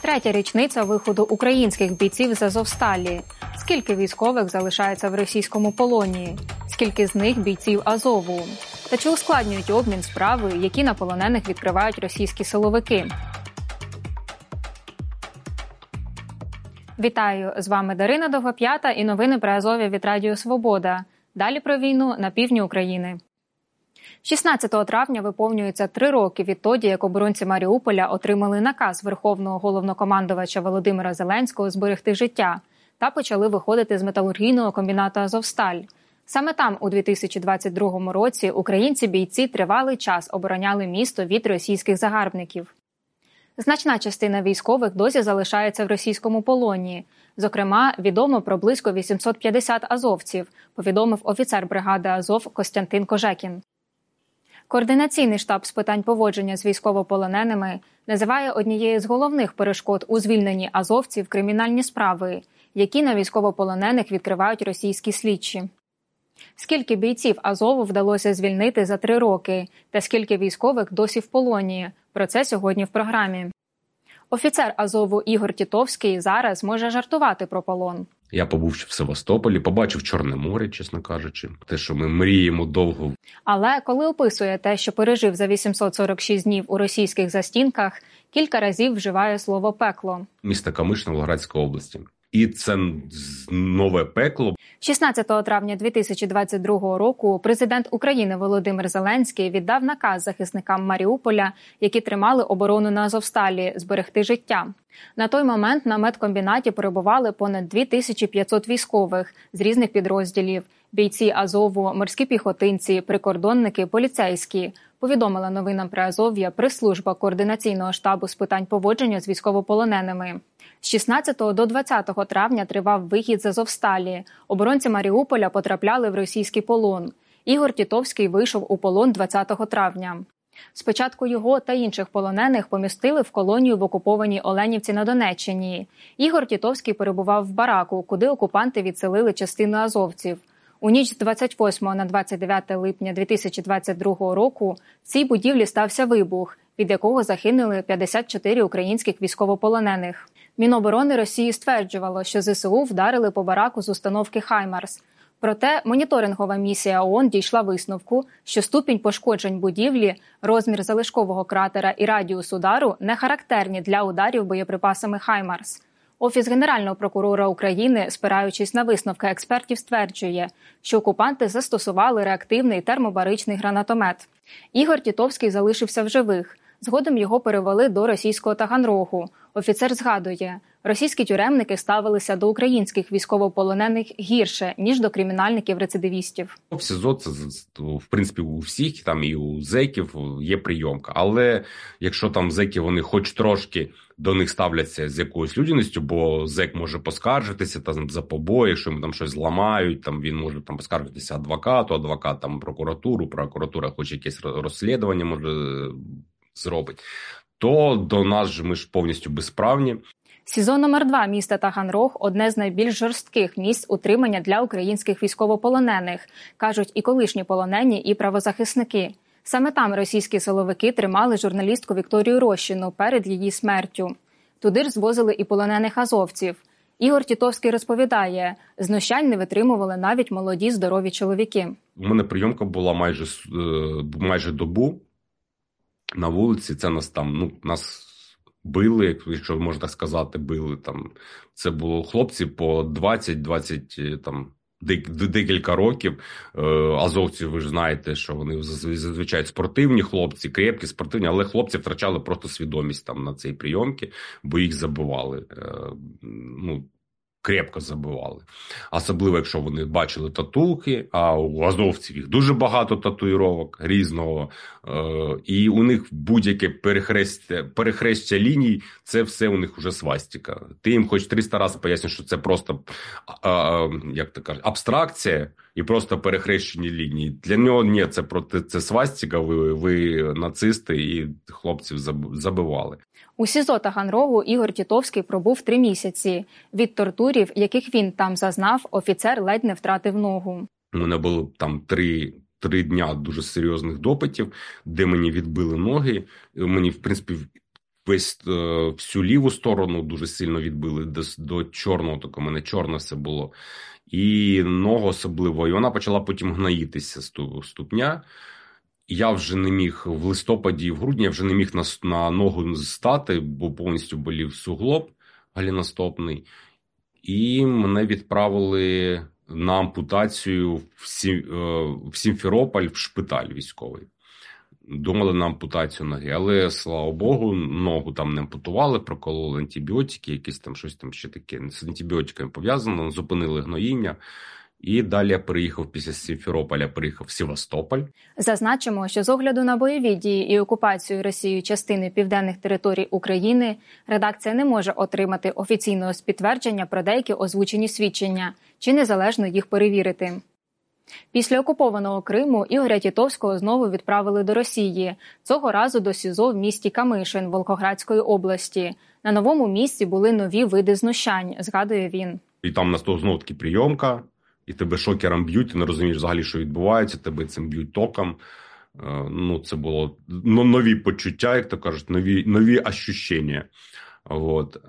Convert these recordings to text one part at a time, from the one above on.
Третя річниця виходу українських бійців з Азовсталі. Скільки військових залишається в російському полоні? Скільки з них бійців Азову? Та чи ускладнюють обмін справи, які на полонених відкривають російські силовики? Вітаю! З вами Дарина Довгоп'ята і новини про Азов'я від Радіо Свобода. Далі про війну на півдні України. 16 травня виповнюється 3 роки відтоді, як оборонці Маріуполя отримали наказ Верховного головнокомандувача Володимира Зеленського зберегти життя та почали виходити з металургійного комбінату «Азовсталь». Саме там у 2022 році українці-бійці тривалий час обороняли місто від російських загарбників. Значна частина військових досі залишається в російському полоні. Зокрема, відомо про близько 850 азовців, повідомив офіцер бригади Азов Костянтин Кожекін. Координаційний штаб з питань поводження з військовополоненими називає однією з головних перешкод у звільненні азовців кримінальні справи, які на військовополонених відкривають російські слідчі. Скільки бійців Азову вдалося звільнити за 3 роки, та скільки військових досі в полоні? Про це сьогодні в програмі. Офіцер Азову Ігор Тітовський зараз може жартувати про полон. Я побув в Севастополі, побачив Чорне море, чесно кажучи. Те, що ми мріємо довго. Але коли описує те, що пережив за 846 днів у російських застінках, кілька разів вживає слово «пекло». Місто Камиш Новоградської області. І це нове пекло. 16 травня 2022 року президент України Володимир Зеленський віддав наказ захисникам Маріуполя, які тримали оборону на Азовсталі, зберегти життя. На той момент на медкомбінаті перебували понад 2500 військових з різних підрозділів – бійці Азову, морські піхотинці, прикордонники, поліцейські – повідомила новинам про Азов'я прес-служба Координаційного штабу з питань поводження з військовополоненими. З 16 до 20 травня тривав вихід з Азовсталі. Оборонці Маріуполя потрапляли в російський полон. Ігор Тітовський вийшов у полон 20 травня. Спочатку його та інших полонених помістили в колонію в окупованій Оленівці на Донеччині. Ігор Тітовський перебував в бараку, куди окупанти відселили частину азовців. У ніч з 28 на 29 липня 2022 року в цій будівлі стався вибух, від якого загинули 54 українських військовополонених. Міноборони Росії стверджувало, що ЗСУ вдарили по бараку з установки «Хаймарс». Проте моніторингова місія ООН дійшла висновку, що ступінь пошкоджень будівлі, розмір залишкового кратера і радіус удару не характерні для ударів боєприпасами «Хаймарс». Офіс Генерального прокурора України, спираючись на висновки експертів, стверджує, що окупанти застосували реактивний термобаричний гранатомет. Ігор Тітовський залишився в живих. Згодом його перевели до російського Таганрогу. Офіцер згадує, російські тюремники ставилися до українських військовополонених гірше, ніж до кримінальників-рецидивістів. В СІЗО це, в принципі, у всіх, там і у зеків є прийомка. Але якщо там зеки, вони хоч трошки до них ставляться з якоюсь людяністю, бо зек може поскаржитися там за побої, якщо йому там щось зламають, там він може там поскаржитися адвокату, адвокат там прокуратуру, прокуратура хоч якесь розслідування може зробить, то до нас же ми ж повністю безправні. СІЗО номер 2 міста Таганрог – одне з найбільш жорстких місць утримання для українських військовополонених, кажуть і колишні полонені, і правозахисники. Саме там російські силовики тримали журналістку Вікторію Рощину перед її смертю. Туди ж звозили і полонених азовців. Ігор Тітовський розповідає, знущань не витримували навіть молоді здорові чоловіки. У мене прийомка була майже добу. На вулиці це нас били, якщо можна так сказати, били там. Це було хлопці по 20 там декілька років. Азовці, ви ж знаєте, що вони зазвичай спортивні хлопці, крепкі, спортивні, але хлопці втрачали просто свідомість там на цій прийомці, бо їх забивали. Крепко забивали. Особливо, якщо вони бачили татуки, а у азовців їх дуже багато татуїровок різного. І у них будь-яке перехрестя ліній, це все у них вже свастика. Ти їм хоч 300 разів пояснюєш, що це просто, як то кажуть, абстракція і просто перехрещені лінії. Для нього ні, це свастика, ви нацисти і хлопців забивали. У СІЗО Таганрогу Ігор Тітовський пробув 3 місяці. Від тортурів, яких він там зазнав, офіцер ледь не втратив ногу. У мене було там 3 дня дуже серйозних допитів, де мені відбили ноги. Мені, в принципі, всю ліву сторону дуже сильно відбили, до чорного, так у мене чорне все було. І ногу особливо. І вона почала потім гноїтися ступня. Я вже не міг в листопаді і в грудні, я вже не міг на ногу стати, бо повністю болів суглоб галіностопний. І мене відправили на ампутацію в Сімферополь, в шпиталь військовий. Думали на ампутацію ноги, але, слава Богу, ногу там не ампутували, прокололи антибіотики, якісь там щось там ще таке з антибіотиками пов'язано, зупинили гноїння. І далі я приїхав після Сімферополя, приїхав в Севастополь. Зазначимо, що з огляду на бойові дії і окупацію Росією частини південних територій України, редакція не може отримати офіційного підтвердження про деякі озвучені свідчення, чи незалежно їх перевірити. Після окупованого Криму Ігоря Тітовського знову відправили до Росії, цього разу до СІЗО в місті Камишин Волгоградської області. На новому місці були нові види знущань, згадує він. І там на знов таки прийомка, і тебе шокером б'ють, ти не розумієш взагалі, що відбувається, тебе цим б'ють током. Це було нові почуття, як то кажуть, нові ощущення. От.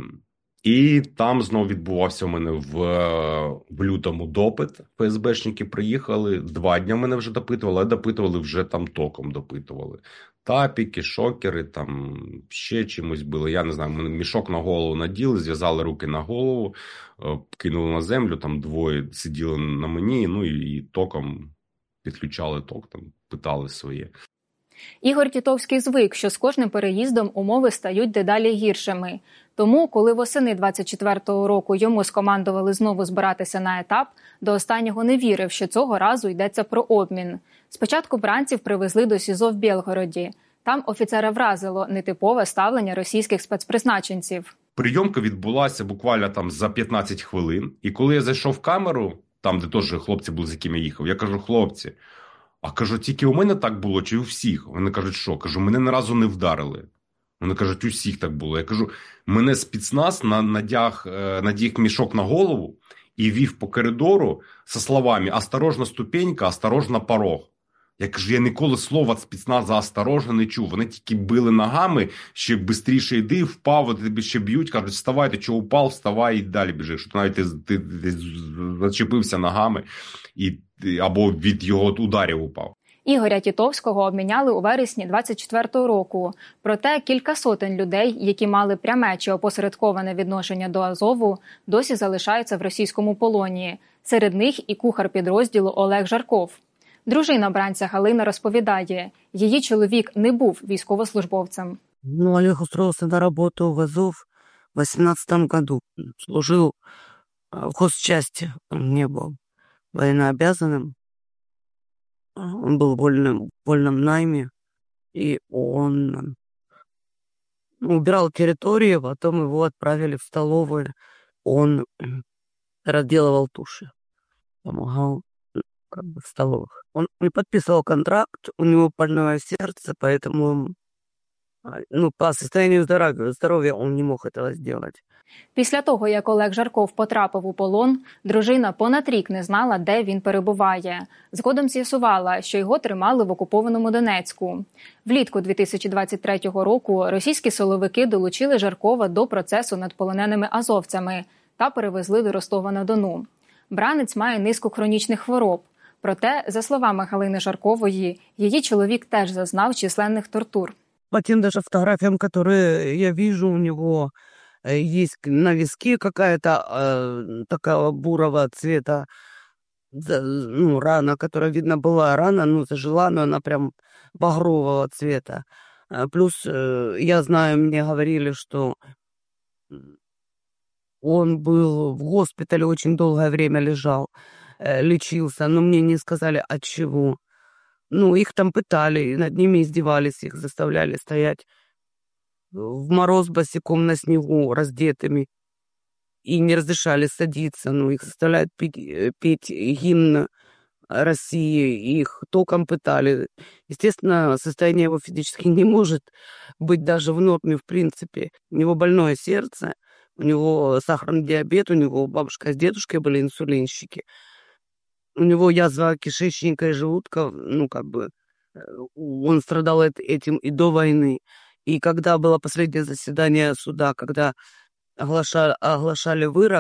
І там знову відбувався у мене в лютому допит. ФСБшники приїхали, 2 дні мене вже допитували, але допитували вже там током допитували. Тапіки, шокери, там ще чимось били. Я не знаю, мене мішок на голову наділи, зв'язали руки на голову, кинули на землю, там 2 сиділи на мені, і током підключали ток, там питали своє. Ігор Тітовський звик, що з кожним переїздом умови стають дедалі гіршими. Тому, коли восени 24-го року йому скомандували знову збиратися на етап, до останнього не вірив, що цього разу йдеться про обмін. Спочатку бранців привезли до СІЗО в Білгороді. Там офіцера вразило нетипове ставлення російських спецпризначенців. Прийомка відбулася буквально там за 15 хвилин. І коли я зайшов в камеру, там, де теж хлопці були, з якими я їхав, я кажу: хлопці, кажу, тільки у мене так було, чи у всіх? Вони кажуть, що? Кажу, мене ні разу не вдарили. Вони кажуть, у всіх так було. Я кажу, мене спецназ надяг мішок на голову і вів по коридору зі словами «Осторожна ступенька, осторожна порог». Я кажу, я ніколи слова спецназа «осторожно» не чув. Вони тільки били ногами, ще швидше йди, впав, тебе ще б'ють, кажуть, вставай, ти чого упав, вставай і далі біжи. Що навіть ти зачепився ногами або від його ударів упав. Ігоря Тітовського обміняли у вересні 24-го року. Проте кілька сотень людей, які мали пряме чи опосередковане відношення до Азову, досі залишаються в російському полоні. Серед них і кухар підрозділу Олег Жарков. Дружина бранця Галина розповідає, її чоловік не був військовослужбовцем. Олег устроился на работу в Азов в 2018 году. Служил в хозчасти, он не был военнообязанным. Он был в вольном найме, и он убирал территорию, потом его отправили в столовую. Он разделывал туши, помогал в столовых. Он не подписывал контракт, у него больное сердце, поэтому по состоянию здоровья он не мог этого сделать. Після того, як Олег Жарков потрапив у полон, дружина понад рік не знала, де він перебуває. Згодом з'ясувала, що його тримали в окупованому Донецьку. Влітку 2023 року російські силовики долучили Жаркова до процесу над полоненими азовцями та перевезли до Ростова-на-Дону. Бранець має низку хронічних хвороб. Проте, за словами Галини Жаркової, її чоловік теж зазнав численних тортур. По тем даже фотографиям, которые я вижу, у него есть на виске какая-то такая бурого цвета рана, которая, видно, была рана, зажила, но она прям багрового цвета. Плюс, я знаю, мне говорили, что он был в госпитале, очень долгое время лежал, лечился, но мне не сказали, от чего. Их там пытали, над ними издевались, их заставляли стоять в мороз босиком на снегу, раздетыми, и не разрешали садиться. Их заставляют петь гимн России, их током пытали. Естественно, состояние его физически не может быть даже в норме, в принципе. У него больное сердце, у него сахарный диабет, у него бабушка с дедушкой были инсулинщики. У него язва кишечника и желудка, он страдал этим и до войны. И когда было последнее заседание суда, когда оглашали вырок,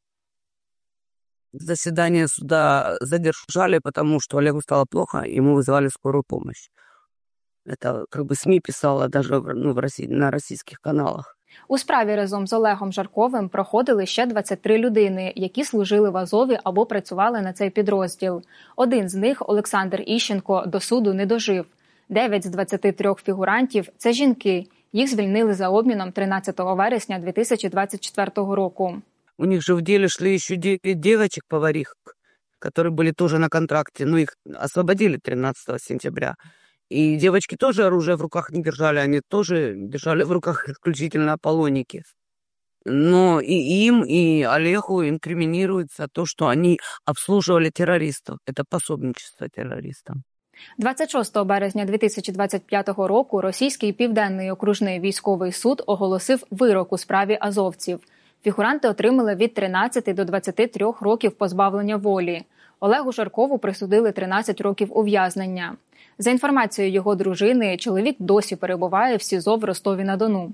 заседание суда задержали, потому что Олегу стало плохо, ему вызывали скорую помощь. Это как бы СМИ писала даже на российских каналах. У справі разом з Олегом Жарковим проходили ще 23 людини, які служили в Азові або працювали на цей підрозділ. Один з них, Олександр Іщенко, до суду не дожив. 9 з 23 фігурантів – це жінки. Їх звільнили за обміном 13 вересня 2024 року. У них же в деле шли еще 9 девочек-поварих, которые были тоже на контракте, но их освободили 13 сентября. И девочки тоже оружие в руках не держали, они тоже держали в руках исключительно аполлоники. Но и им, и Олегу инкриминируется то, что они обслуживали террористов. Это пособничество террористам. 26 березня 2025 року Російський Південний окружний військовий суд оголосив вирок у справі азовців. Фігуранти отримали від 13 до 23 років позбавлення волі. Олегу Жаркову присудили 13 років ув'язнення. За інформацією його дружини, чоловік досі перебуває в СІЗО в Ростові-на-Дону.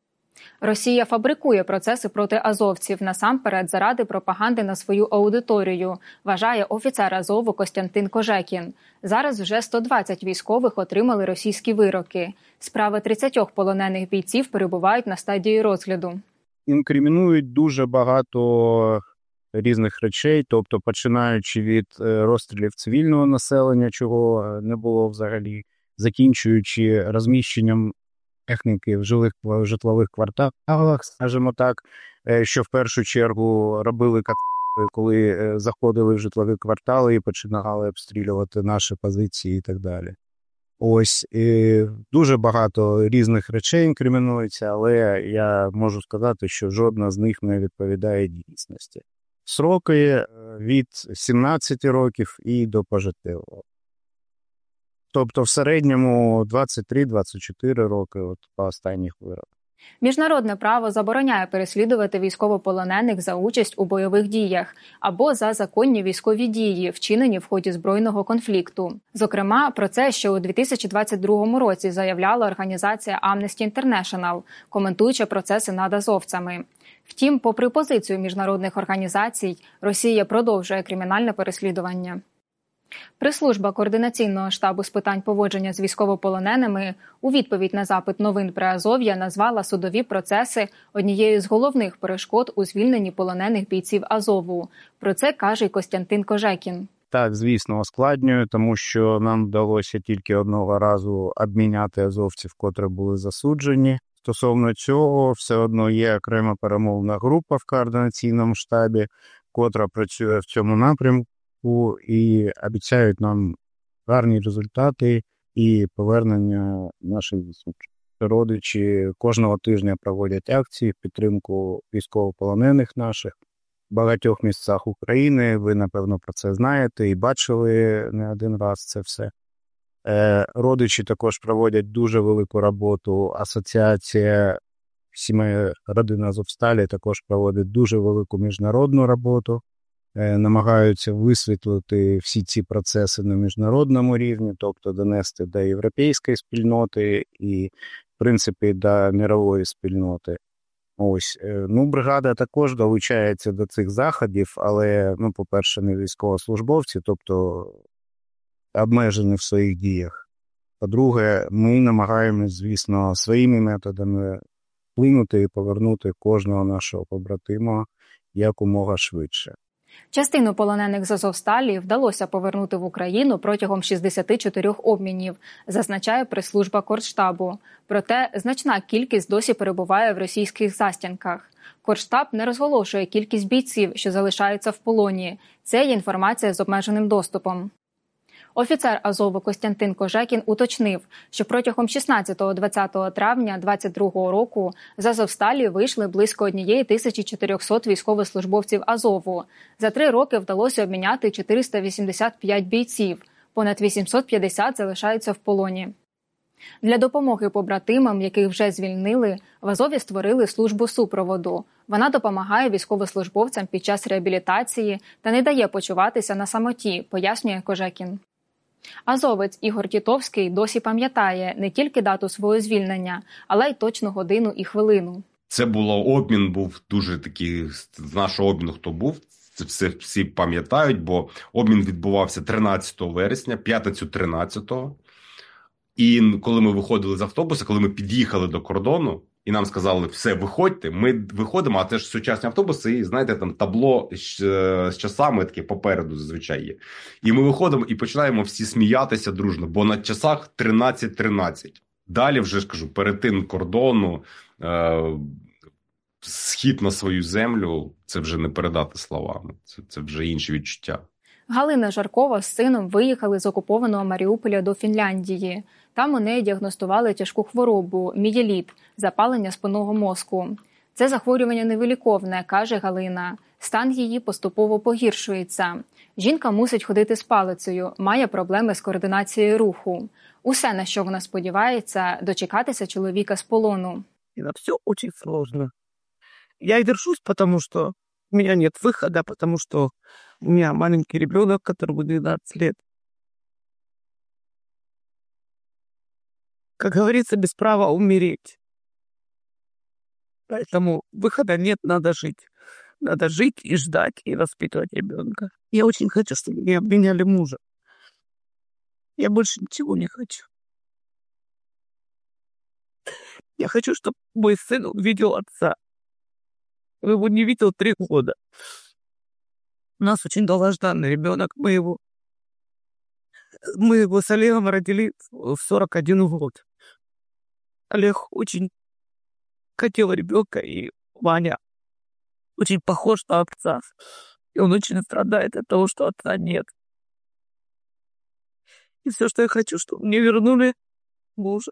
Росія фабрикує процеси проти азовців насамперед заради пропаганди на свою аудиторію, вважає офіцер Азову Костянтин Кожекін. Зараз вже 120 військових отримали російські вироки. Справи 30 полонених бійців перебувають на стадії розгляду. Інкримінують дуже багато різних речей, тобто починаючи від розстрілів цивільного населення, чого не було взагалі, закінчуючи розміщенням техніки в житлових кварталах, скажімо так, що в першу чергу робили коли заходили в житлові квартали і починали обстрілювати наші позиції і так далі. Ось, дуже багато різних речей інкримінується, але я можу сказати, що жодна з них не відповідає дійсності. Сроки від 17 років і до пожиттєвого. Тобто в середньому 23-24 роки от по останніх вироках. Міжнародне право забороняє переслідувати військовополонених за участь у бойових діях або за законні військові дії, вчинені в ході збройного конфлікту. Зокрема, про це ще у 2022 році заявляла організація Amnesty International, коментуючи процеси над азовцями. Втім, попри позицію міжнародних організацій, Росія продовжує кримінальне переслідування. Прес-служба Координаційного штабу з питань поводження з військовополоненими у відповідь на запит новин Приазов'я назвала судові процеси однією з головних перешкод у звільненні полонених бійців Азову. Про це каже й Костянтин Кожекін. Так, звісно, ускладнює, тому що нам вдалося тільки одного разу обміняти азовців, котрі були засуджені. Стосовно цього, все одно є окрема перемовна група в Координаційному штабі, котра працює в цьому напрямку і обіцяють нам гарні результати і повернення наших засуджених. Родичі кожного тижня проводять акції в підтримку військовополонених наших в багатьох місцях України. Ви, напевно, про це знаєте і бачили не один раз це все. Родичі також проводять дуже велику роботу. Асоціація сімей родин Азовсталі також проводить дуже велику міжнародну роботу. Намагаються висвітлити всі ці процеси на міжнародному рівні, тобто донести до європейської спільноти і, в принципі, до мирової спільноти. Ось, бригада також долучається до цих заходів, але, по-перше, не військовослужбовці, тобто обмежені в своїх діях. По-друге, ми намагаємось, звісно, своїми методами вплинути і повернути кожного нашого побратима якомога швидше. Частину полонених з Азовсталі вдалося повернути в Україну протягом 64 обмінів, зазначає прес-служба Кордштабу. Проте значна кількість досі перебуває в російських застінках. Кордштаб не розголошує кількість бійців, що залишаються в полоні. Це є інформація з обмеженим доступом. Офіцер Азову Костянтин Кожекін уточнив, що протягом 16-20 травня 2022 року з Азовсталі вийшли близько 1400 військовослужбовців Азову. За 3 роки вдалося обміняти 485 бійців, понад 850 залишаються в полоні. Для допомоги побратимам, яких вже звільнили, в Азові створили службу супроводу. Вона допомагає військовослужбовцям під час реабілітації та не дає почуватися на самоті, пояснює Кожекін. Азовець Ігор Тітовський досі пам'ятає не тільки дату свого звільнення, але й точну годину і хвилину. Це обмін був дуже такий, з нашого обміну хто був, це все всі пам'ятають, бо обмін відбувався 13 вересня, п'ятницю 13-го. І коли ми виходили з автобуса, коли ми під'їхали до кордону, і нам сказали, все, виходьте, ми виходимо, а це ж сучасні автобуси, і знаєте, там табло з часами таке попереду зазвичай є. І ми виходимо і починаємо всі сміятися дружно, бо на часах 13:13. Далі вже ж кажу, перетин кордону, схід на свою землю, це вже не передати словами, це вже інші відчуття. Галина Жаркова з сином виїхали з окупованого Маріуполя до Фінляндії. Там у неї діагностували тяжку хворобу – мієліт – запалення спинного мозку. Це захворювання невиліковне, каже Галина. Стан її поступово погіршується. Жінка мусить ходити з палицею, має проблеми з координацією руху. Усе, на що вона сподівається – дочекатися чоловіка з полону. И на все очень сложно. Я и держусь, потому что у меня нет выхода, потому что у меня маленький ребенок, которому 12 лет. Как говорится, без права умереть. Поэтому выхода нет, надо жить. Надо жить и ждать, и воспитывать ребенка. Я очень хочу, чтобы мне обменяли мужа. Я больше ничего не хочу. Я хочу, чтобы мой сын увидел отца. Он его не видел 3 года. У нас очень долгожданный ребенок. Мы его с Олегом родили в 41 год. Олег очень хотел ребенка, и Ваня очень похож на отца. И он очень страдает от того, что отца нет. И все, что я хочу, чтобы мне вернули мужа.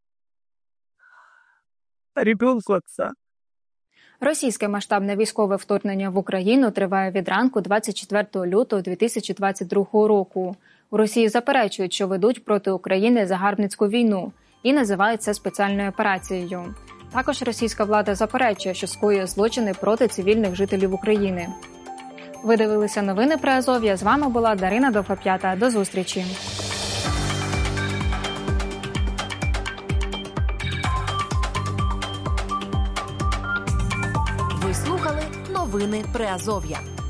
А ребенку отца. Російське масштабне військове вторгнення в Україну триває від ранку 24 лютого 2022 року. У Росії заперечують, що ведуть проти України загарбницьку війну і називають це спеціальною операцією. Також російська влада заперечує, що скоює злочини проти цивільних жителів України. Ви дивилися новини про Азов'я. З вами була Дарина Довгоп'ята. До зустрічі! Ви слухали новини Приазов'я.